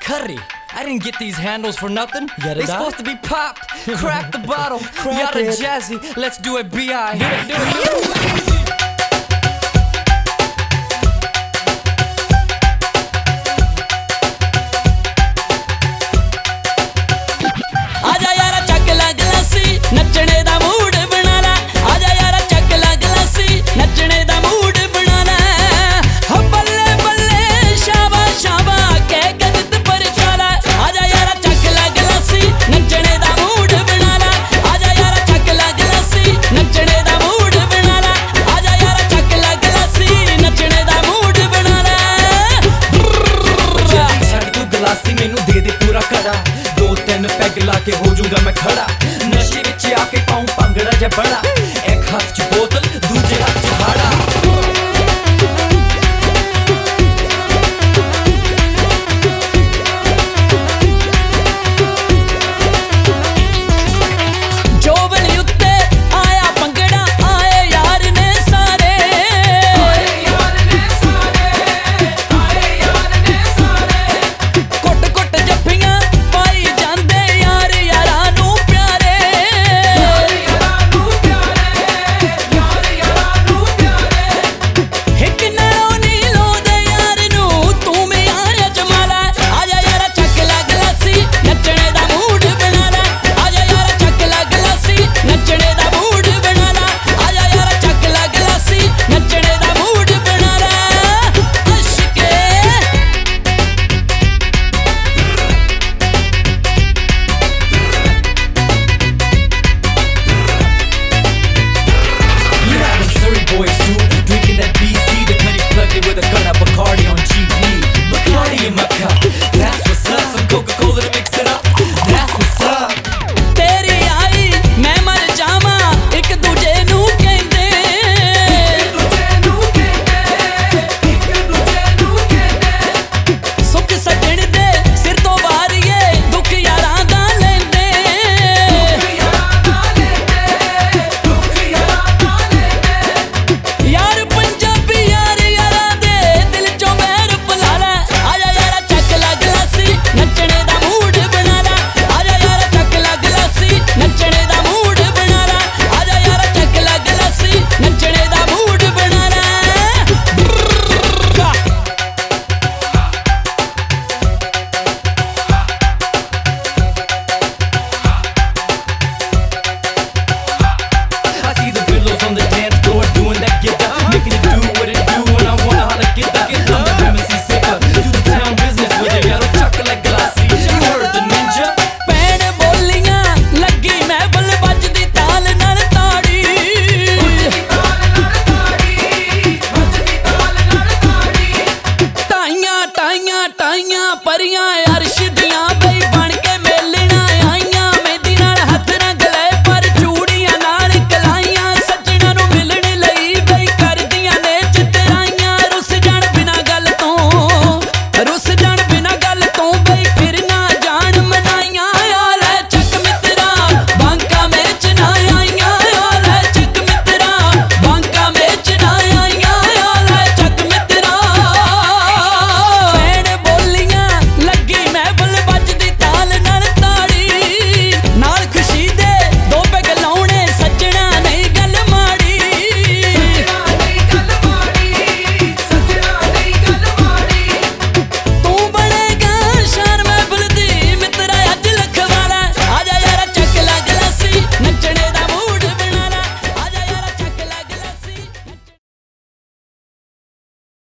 curry. I didn't get these handles for nothing. They supposed to be popped. Crack the bottle. Yada jazzy. Let's do it, B.I. Do it. नचने दा mood बना ला आजा यारा चक ला गलासी नचने दा mood बना ला हो बल्ले बल्ले शाबा शाबा के गदत पर चाला आजा यारा चक ला गलासी नचने दा मूड बना ला आजा यारा चक ला गलासी नचने दा मूड बना ला आजा यारा चक ला गलासी नचने दा मूड बना ला छड़ तू गलासी मैनू दे दे पूरा कड़ा 2-3 पैग ला के हो जाऊंगा मैं खड़ा नशे विच आके पाऊं भंगड़ा जा बड़ा एक हाथ च बोतल दूजे हाथ च हाड़ा with a gun up Bacardi on GP Bacardi in my cup That's what's up Some Coca-Cola to mix it up That's what's up तेरी आई मैं मर जावा एक दूजे नू कहंदे सुख सजण दे सिर तो वारिए दुख यारां दा लैंदे यार पंजाबी यार यारा दे दिल चों मैर पला ला आजा यारा चक ला गलासी नचने दा मूड बना ला आजा यारा चक ला गलासी नचने दा मूड बना ला आजा यारा चक ला गलासी नचने दा मूड बना ला I see the billows on the dance floor doing that get up making it do what it do and I wanna holla get up I'm the Ramesses sicker do the town business with it yellow chocolate glassy you heard the ninja पैण बोलियां लगी मैं बल बजदी ताल नाल ताड़ी टाइयां टाइयां टाइयां परियां